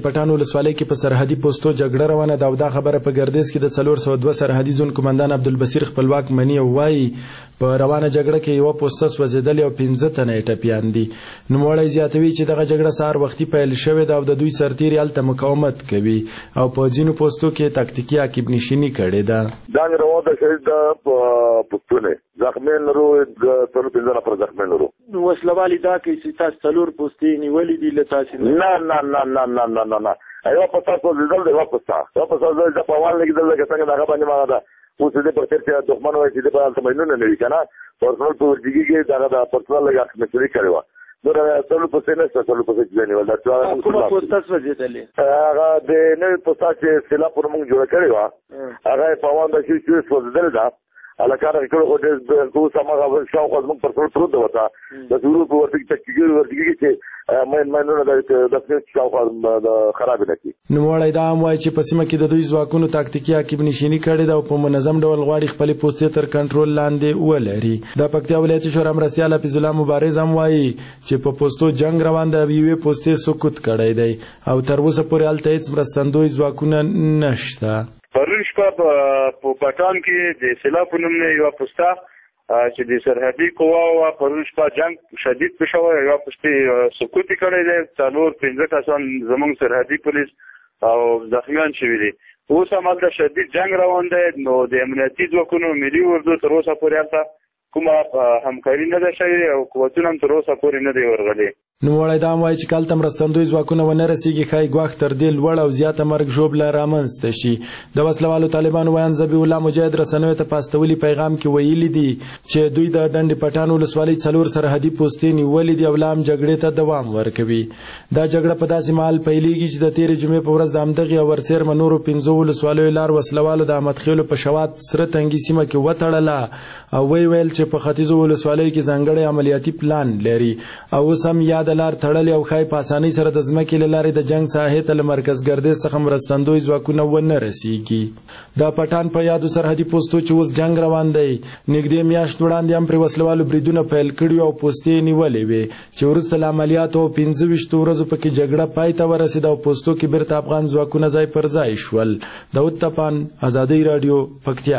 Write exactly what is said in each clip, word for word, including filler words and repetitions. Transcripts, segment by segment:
پټان ولسوالۍ کې په سرحدي پوسټو جګړه روانه ده او دا خبره په ګردیز کې د څلور سوه دوه سرحدي زون کمانډان عبدالبصیر خپلواک مني وایي په روانه جګړه کې یوه پوسټه سوځېدلې او پنځه تنه یې ټپیان دي. نوموړی زیاتوي چې دغه جګړه سهار وختي پیل شوې ده او د دوی سرتېري هلته مقاومت کوي او په ځینو پوسټو کې تاکتیکي عقب نشیني کړې ده. جنګ روان ده شهید ده پښتون زخمیان لرو څلور پنځه نفر زخمیان لرو. وسلوالي دا کوي چې تاسو څلور پوستې نیولې دي له تاسو نه نه نه نه نه نه نه نه یوه پوسټه سوځېدل ده یوه پوسټه یوه پوسټه سوځېدل ده په اول لګېدل لکه څنګه د هغه باندې مانا ده اوس دې پر تېر کې دښمن وایي چې دې په هلته مینونه نه وي که نه پرسنل په ورجګي کې دغه د پرسنل لږ عقمچري کړې وه نور څلور پوسټې نشته څلور پوسټې چې ځای نیول کومه پوسټه سوځېدلې هغه د نوې پوسټه چې سیلا پر موږ جوړه کړې وه هغه یې په اول د چې سوځېدلې ده هلکانو کې کړو خو ډېر اوس هماغه شاوخوا زموږ پرسنل پروت ده ورته د سورو په ورتګي تکتیکي ورتګي کې چې مین مینونه د شاوخوا خرابې نه کړي. نوموړی دا هم وایي چې په سیمه کې د دوی ځواکونو تاکتیکي عقب نشیني کړې ده او په منظم ډول غواړي خپلې پوستې تر کنټرول لاندې ولري. د پکتیا ولایتي شورا مرستیال حفیظ الله مبارز هم وایي چې په پوستو جنګ روان ده او یوې پوستې سقوط کړی دی او تر اوسه پورې هلته هېڅ مرستندوی ځواکونه نشته. پرون شپه په پټان کې د سیلا په نوم یوه پوسټه چې د سرحدي قواو پرون شپه جنګ شدید پېښ شوی یوه پوستې سقوط یې کړی دی څلور پنځه کسان زموږ سرحدي پولیس او زخمیان شوي دي. اوس هم هلته شدید جنګ روان دی نو د امنیتي ځواکونو ملي اردو تر اوسه پورې هلته کومه همکاري نه ده شوې او قوتونه هم تر اوسه پورې نه دی ورغلي. نوموړی دا هم وایي چې کله ته مرستندوی ځواکونه ونه رسېږي ښایي ګواښ تر دې لوړ او زیاته مرګ ژوبله رامنځته شي. د وسلوالو طالبانو ویان ذبیح الله مجاهد رسنیو ته په استولي پیغام کې ویلي دي چې دوی د ډنډې پټان ولسوالۍ څلور سرحدي پوستې نیولې دي او لا هم جګړې ته دوام ورکوي. دا جګړه په داسې مهال پیلېږي چې د تېرې جمعې په ورځ د همدغې او ورڅېرمه نورو پنځو ولسوالیو لار وسلوالو د احمد خیلو په شوات سره تنګي سیمه کې وتړله او ویې ویل چې په ختیځو ولسوالیو کې ځانګړی عملیاتي پلان لري او اوس هم یاده لار تړلې او ښایي په اسانۍ سره د ځمکې له لارې د جنګ ساحې ته له مرکز ګردیز څخه مرستندوی ځواکونه ونه رسېږي. د پټان په یادو سرحدي پوستو چې اوس جنګ روان دی نږدې میاشت وړاندې هم پرې وسلوالو بریدونه پیل کړي او پوستې یې نیولې وې چې وروسته له عملیاتو او پنځه ویشتو ورځو پکې جګړه پای ته ورسېده او پوستو کې بیرته افغان ځواکونه ځای پر ځای شول. داود تپان، ازادۍ راډیو، پکتیا.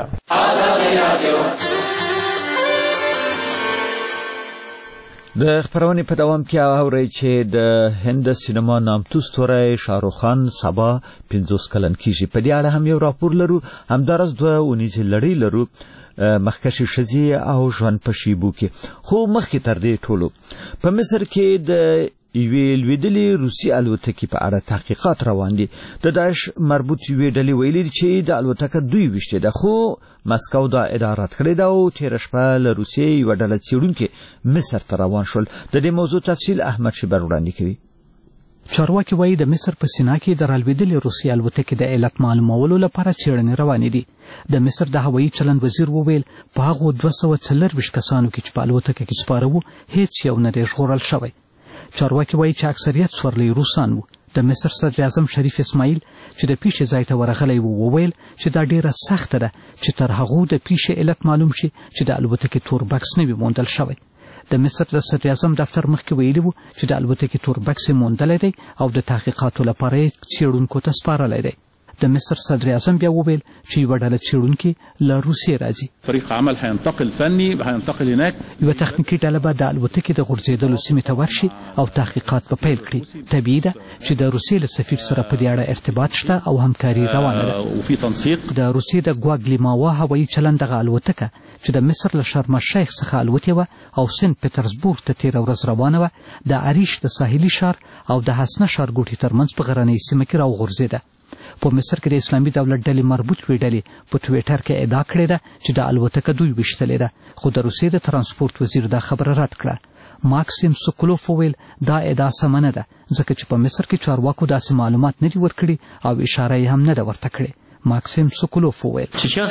د خبرونې په دوام کې اورئ چې د هند سینما نامتو ستوری شاهرخ خان سبا پنځوس کلن کیږي. په دې اړه هم یو راپور لرو. همداراز دوه اونیزې لړۍ لرو مخکښې ښځې او ژوند په شیبو کې. خو مخکې تر دې ټولو په مصر کې د یوې لوېدلې روسي الوتکې په اړه تحقیقات روان دي. د داعش مربوط یوې ډلې ویلي چې د الوتکه دوی ویشتې ده خو مسکو دا ادعا رد کړې ده او تېره شپه له روسیې یوه ډله څېړونکي مصر ته روان شول. د دې موضوع تفصیل احمد شیبر وړاندې کوي. چارواکي وایي د مصر په سینا کې د رالوېدلې روسي الوتکې د علت معلومولو لپاره څېړنې روانې دي. د مصر د هوایي چلند وزیر وویل په هغو دوه سوه څلرویشت کسانو کې چې په الوتکه کې سپاره وو هېڅ یو نه دی ژغورل شوی. چارواکي وایي چې اکثریت سورلۍ روسان وو. د مصر صدر اعظم شریف اسماعیل چې د پیښې ځای ته ورغلی و وویل چې دا ډیره سخته ده چې تر هغو د پیښې علت معلوم شي چې د الوتکې تور بکس نه وي موندل شوی. د مصر د صدر اعظم دفتر مخکې ویلي و چې د الوتکې تور بکس یې موندلی دی او د تحقیقاتو لپاره یې څېړونکو ته سپارلی دی. د مصر صدر اعظم بیا وویل چې یوه ډله څېړونکي له روسیې راځي. فريق عمل هينتقل فني هينتقل هناك. یوه تخنیکي ډله به د الوتکې د غورځېدلو سیمې ته ورشي او تحقیقات به پیل کړي. طبیعي ده چې د روسیې له سفیر سره په دې اړه ارتباط شته او همکاري روانه ده. وفي تنسيق. د روسیې د ګواګلیماوا هوایي چلند دغه الوتکه چې د مصر له شرم الشیخ څخه الوتې وه او سنت پټرزبورګ ته تېره ورځ روانه وه د عریش د ساحلي ښار او د حسنه ښارګوټي ترمنځ په غرنۍ سیمه کې راوغورځېده. په مصر کې د اسلامي دولت ډلې مربوط وې ډلې په ټویټر کې ادعا کړې ده چې د الوتکه دوی ویشتلې ده خو د روسیې د ترانسپورت وزیر دا خبره رد کړه. ماکسیم سوکولوف وویل دا ادعا سمه نه ده ځکه چې په مصر کې چارواکو داسې معلومات نه دي ورکړي او اشاره یې هم نه ده ورته کړې. ماکسیم سوکولوف وویل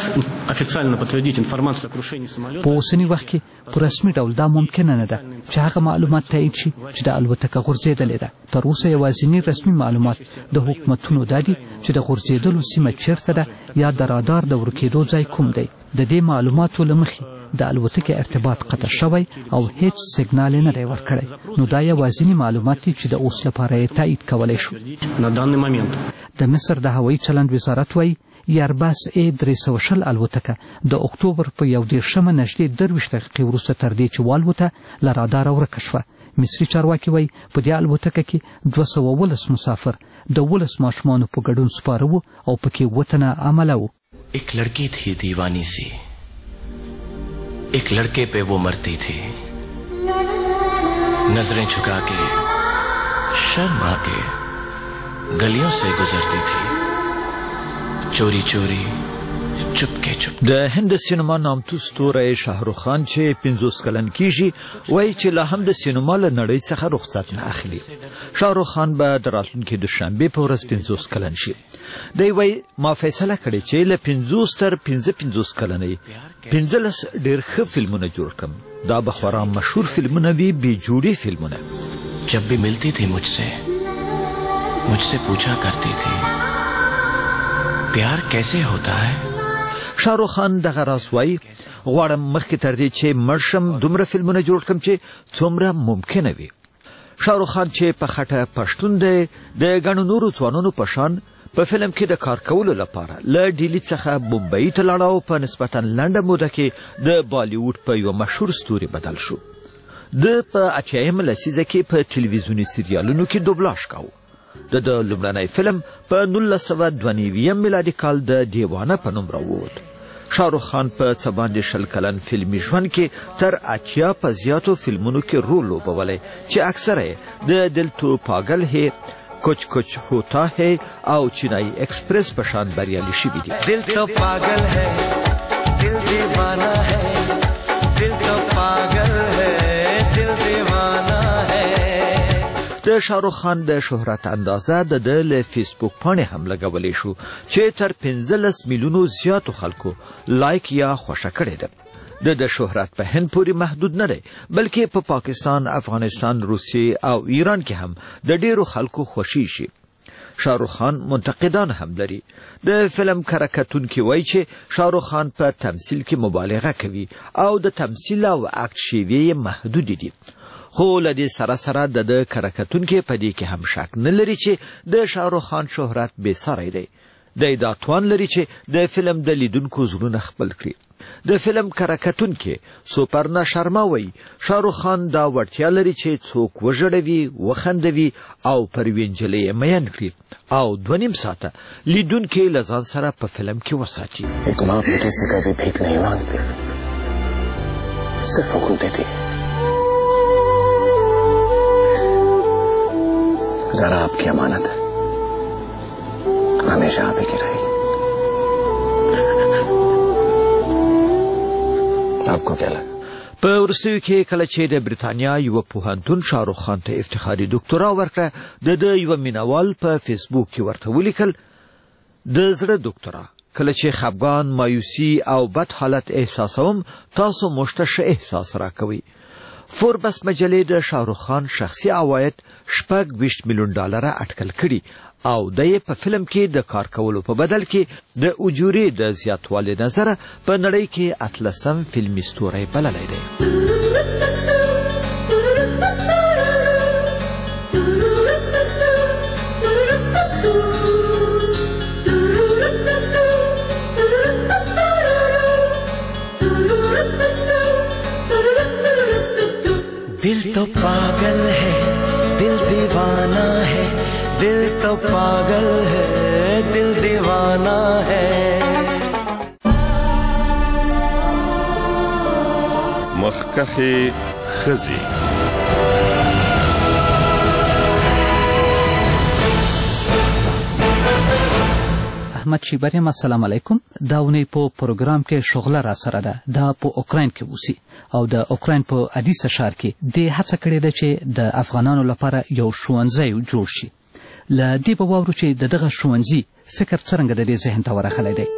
په اوسني وخت کې په رسمي ډول دا ممکنه نه ده چې هغه معلومات تایید شي چې د الوتکه غورځېدلې ده. تر اوسه یوازینی رسمي معلومات د حکومتونو دا دي چې د غورځېدلو سیمه چیرته ده یا د رادار د ورکېدو ځای کوم دی. د دې معلوماتو له مخې د الوتکې ارتباط قطع شوی او هیڅ سیګنال نه دی ورکړی. نو دا یوازینی معلومات دي چې د اوس لپاره یې تایید کولی شو. د مصر د هوایي چلند وزارت وایي ایرباس ای درې سوه شل الوتکه د اکتوبر په یو دېرشمه نږدې درویشت دقیقې وروسته تر دې چې والوته له راداره ورکه شوه. مصري چارواکي وایي په دې الوتکه کې دوه سوه ولس مسافر د ولس ماشومانو په ګډون سپاره وو او پکې اووه تنه عمله وو. एक लड़की थी दीवानी सी, एक लड़के पे वो मरती थी, नजरें झुका के शर्मा के गलियों से गुजरती थी, चोरी चोरी چپکه چپ. د هند سینما نامتو ستوری شاهرخ خان چې پنځوس کلن کیږي وایي چې لا هم د سینما له نړۍ څخه رخصت نه اخلي. شاهرخ خان به د راتلونکي دوشنبې په ورځ پنځوس کلن شي. دی وایي ما فیصله کړې چې له پنځوس تر پنځه پنځوس کلنۍ پنځلس ډېر ښه فلمونه جوړ کړم. دا به خورا مشهور فلمونه وي، بې جوړې فلمونه. जब भी मिलती थी मुझसे मुझसे पूछा करती थी प्यार कैसे होता है. شاهرخ خان دغه راز وایي غواړم مخکې تر دې چې مړ شم دومره فلمونه جوړ کړم چې څومره ممکنه وي. شاهرخ خان چې په خټه پښتون دی د ګڼو نورو ځوانانو په شان په فلم کې د کار کولو لپاره له ډیلي څخه بمبئی ته لاړ او په نسبتا لنډه موده کې د بالیووډ په یو مشهور ستوري بدل شو. د په اتیایمه لسیزه کې په تلویزیوني سریالونو کې دوبلاژ کاوه. د د لومړنی فلم په نولس سوه دوه نوي میلادي کال د دیوانه په نوم راووت. شاهرخ خان په څه باندې شل کلن فلمي ژوند کې تر اتیا په زیاتو فلمونو کې رول لوبولی چې اکثره یې د دل تو پاگل ہے، کچھ کچھ ہوتا ہے او چینائی ایکسپریس په شان بریالي شوي دي. دل تو پاگل ہے، دل دیوانہ ہے، دل تو پاگل ہے، دل دیوانہ ہے. د شاهرخ خان د شهرت اندازه د د له فیسبوک پاڼې هم لګولی شو چې تر پنځلس میلیونو زیاتو خلکو لایک یا خوښه کړې ده. د د شهرت په هند پورې محدود نه دی بلکې په پا پاکستان، افغانستان، روسیې او ایران کې هم د ډیرو خلکو خوښي شي. شاهرخ خان منتقدان هم لري. د فلم کره کتونکي وایي چې شاهرخ خان په تمثیل کې مبالغه کوي او د تمثیل او اکټ شیوې یې محدودې دي. خو له دې سره سره د د کره کتونکي په دې کې هم شک نه لري چې د شاهرخ خان شهرت بې ساری دی. دی دا توان لري چې د فلم د لیدونکو زړونه خپل کړي. د فلم کره کتونکي سوپرنا شرما وایي شاهرخ خان دا وړتیا لري چې څوک وژړوي، وخندوي او پر یوې نجلۍ یې مین کړي او دوه نیم ساعته لیدونکي له ځان سره په فلم کې وساتي. एक माँ बेटे से कभी भीख नहीं मांगती, सिर्फ हुक्म देती है. जरा आपकी अमानत है, हमेशा आप ही की रहेगी. आपको क्या लगा؟ په وروستیو کې کله چې د بریتانیا یو پوهنتون شاهرخ خان ته افتخاري ډاکټورا ورکړه، د د یو مینوال په فیسبوک کې ورته ولیکل د زړه ډاکټورا کله چې خفګان، مایوسي او بد حالت احساسوم تاسو موږ ته ښه احساس راکوي. فوربس مجلې د شاهرخ خان شخصي عواید شپږ ویشت میلیون ډالره اټکل کړي او د یې په فلم کې د کار کولو په بدل کې د اجورې د زیاتوالي نظره په نړۍ کې اتلسم فلمي ستوری بللی دی. दिल तो पागल है, दिल दीवाना है, दिल तो पागल है, दिल दीवाना है. مخکخي خزي احمد شیبریم السلام علیکم. دا ونی په پروګرام کې شغله را سره ده. دا په اوکراین کې اوسي او د اوکراین په ادیسا ښار کې د هڅه کړې ده چې د افغانانو لپاره یو ښوونځی جوړ شي. له دې به واورو چې د دغه ښوونځي فکر څرنګه د دې ذهن ته ورغلی دی.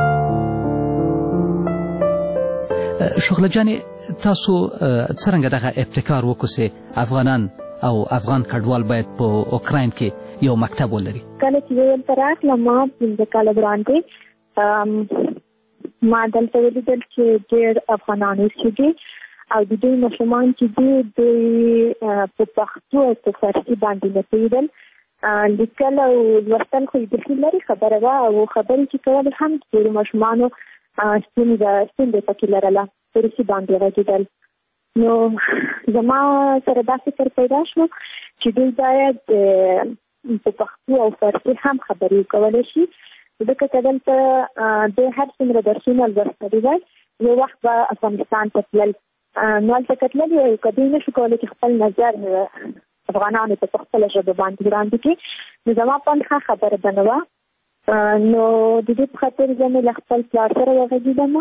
شغله جانې تاسو څرنګه دغه ابتکار وکړئ افغانان او افغان کډوال باید په اوکراین کې یو مکتب ولري؟ کله چې یو تر راغله ما پنځه کاله وړاندې ما دلته ولیدل چې ډېر افغانان اوسېږي او د دوی ماشومان چې دي دوی په پښتو او په فارسي باندې نه پوهېدل لیکل او لوستل خو یې بیخي لرې خبره وه او خبرې چې کول هم د ډېرو ماشومانو ستونزې پکې لرله په روسي باندې غږېدل. نو زما سره دا فکر پیدا شو چې دوی باید په پښتو او فارسي هم خبرې وکولی شي ځکه که دلته دوی هر څومره درسونه لوستلي وای یو وخت به افغانستان ته تلل نو هلته که تللي وای که دوی نشو کولی چې خپل نظر افغانانو ته په خپله ژبه باندې وړاندې کړي نو زما په اند ښه خبره به نه وه. نو د دې په خاطر زه مې له خپل پلار سره وغږېدم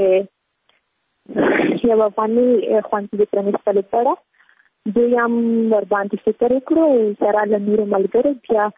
د یو افغاني ښوونځي د پرانیستلو په اړه دوی هم ورباندې فکر وکړو سره له نورو ملګرو بیا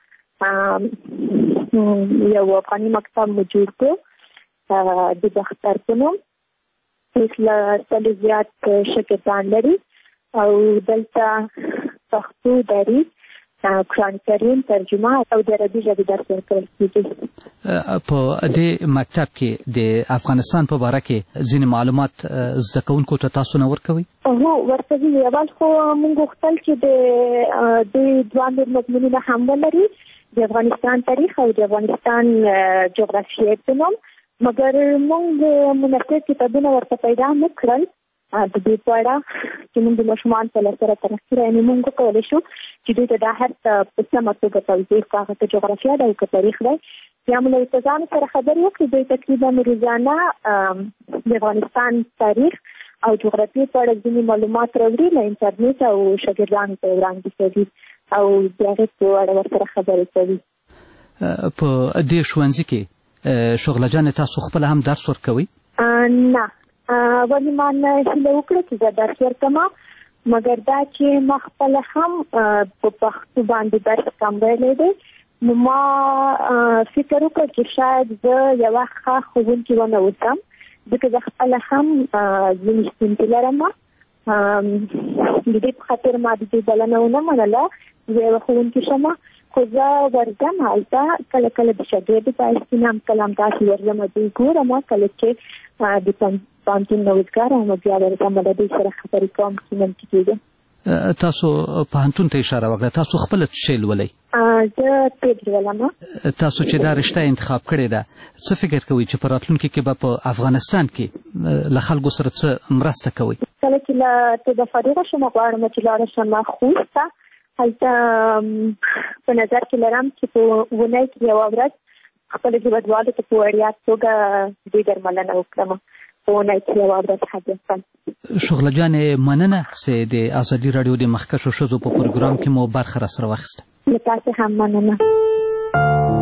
یو افغاني مکتب مو جوړ کړو د باختر په نوم اوس له سلو زیات شاګردان لري او دلته پښتو دریس قرآن کریم ترجمه او د عربي ژبې درس ورکول کېږي. په دې مکتب کې د افغانستان په باره کې ځینې معلومات زده کوونکو ته تاسو نه ورکوئ؟ هو ورکوي. اول خو موږ غوښتل چې د دوی دوه نور مضمونونه هم ولري د افغانستان تاریخ او د افغانستان جغرافیې په نوم مګر موږ مناسب کتابونه ورته پیدا نه کړل د دې په اړه چې موږ د ماشومان په لسره ترقي یعنې موږ وکولی شو چې دوی ته دا هر څه په سمه توګه توضیح کړو هغه که جغرافیه ده او که تاریخ دی. بیا مو له استادانو سره خبرې وکړې دوی تقریبا روزانه د افغانستان تاریخ او جغرافیې په اړه ځینې معلومات راوړي له انټرنیټ او شاګردانو ته یې وړاندې کوي او د هغې په اړه ورسره خبرې کوي. په دې ښوونځي کې شغله جانې تاسو خپله هم درس ورکوئ؟ نه ولې ما نه هیله وکړه چې زه درس ورکوم مګر دا چې ما خپله هم په پښتو باندې درس کم ویلی دی نو ما فکر وکړ چې شاید زه یوه ښه ښوونکې ونه اوسم ځکه زه خپله هم ځینې ستونزې لرم د دې په خاطر ما د دې بلنه ونه منله زه یوه ښوونکې شم خو زه ورځم هلته کله کله د شاګردو په حیث هم کله همداسې ورځم دوی ګورم کله چې د پوهنتون نوښتګار یم بیا ورځم له دوی سره خبرې کوم چې نمتې کېږم. تاسو پوهنتون ته اشاره وکړه تاسو خپله څه شی لولئ؟ زه طب لولم. تاسو چې دا رشته انتخاب کړې ده څه فکر کوئ چې په راتلونکي کې به په افغانستان کې له خلکو سره څه مرسته کوئ؟ کله چې له طبه فارغه شم غواړم چې لاړه شم خوست ته هلته په نظر کې لرم چې په اونۍ کې یوه ورځ خپلو هېوادوالو ته په وړیا توګه دوی درملنه وکړم په اونۍ کې یوه ورځ هدف کړم. شغله جانې مننه چې د ازادي راډیو د مخکښو ښځو په پروګرام کې مو برخه راسره واخیسته. له تاسې هم مننه.